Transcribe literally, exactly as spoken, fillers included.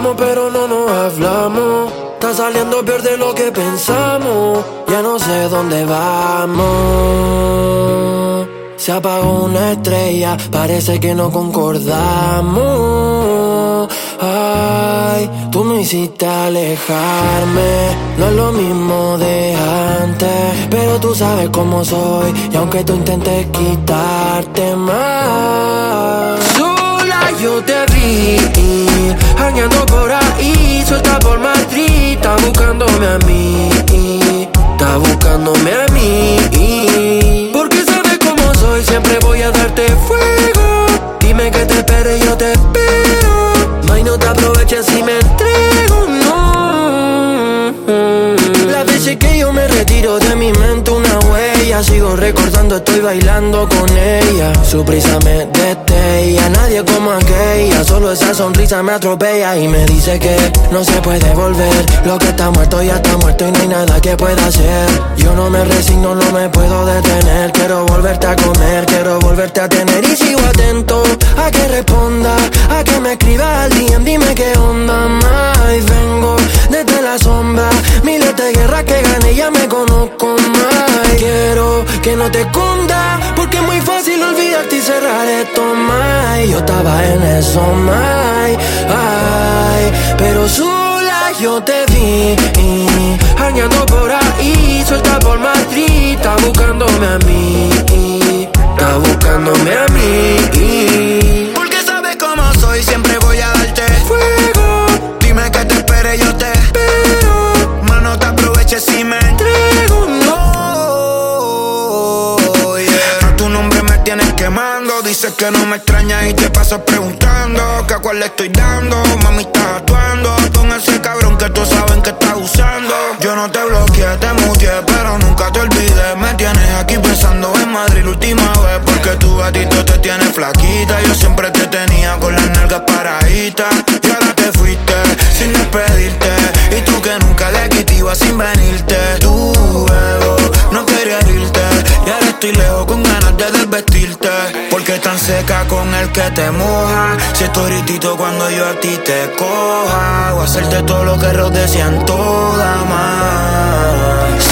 besamos pero no nos hablamos. Está saliendo peor de lo que pensamos. Ya no sé dónde vamos. Se apagó una estrella, parece que no concordamos. Ay, tú me hiciste alejarme. No es lo mismo de antes, pero tú sabes cómo soy. Y aunque tú intentes quitarte más, sola yo te vi, jangueando por ahí, suelta por Madrid. Está buscándome a mí, está buscándome a mí. Porque sabes cómo soy, siempre voy a darte fuego. Dime que te espere y yo te espero. May, no te aproveches si me entrego, no. Las veces que yo me retiro de mi mente una huella. Sigo recordando, estoy bailando con ella. Su prisa me destella, nadie como aquella. Solo esa sonrisa me atropella y me dice que no se puede volver. Lo que está muerto ya está muerto y no hay nada que pueda hacer. Yo no me resigno, no me puedo detener. Quiero volverte a comer, quiero volverte a tener. Y sigo atento a que responda, a que me escriba al D M. Dime qué onda más. Vengo desde la sombra, miles de guerras que gané, ya me conozco más. Quiero que no te escondas, porque es muy fácil olvidarte y cerrar esto más. Yo estaba en eso más, ay, pero sola yo te vi, jangueando por ahí, suelta por Madrid. Está buscándome a mí, está buscándome a mí. Porque sabes cómo soy, siempre voy a darte fuego. Dime que te espere, yo te espero. Más no te aproveches si me entrego, no. Yeah. A tu nombre me tienes quemando. Dices que no me extrañas y te pasas preguntando que a cuál le estoy dando. Mami, estás actuando con ese cabrón que tú sabes que estás usando. Yo no te bloqueé, te muteé, pero nunca te olvidé. Me tienes aquí pensando en Madrid la última vez. Porque tu gatito te tiene flaquita. Yo siempre te tenía con las nalgas paraditas. Y ahora te fuiste sin despedirte. Y tú que nunca de aquí te ibas sin venirte. Tu ego no quería irte. Y ahora estoy lejos con ganas de desvestirte. Porque tan seca con el que te moja. Si estoy ritito cuando yo a ti te coja. O hacerte todo lo que rodean toda más.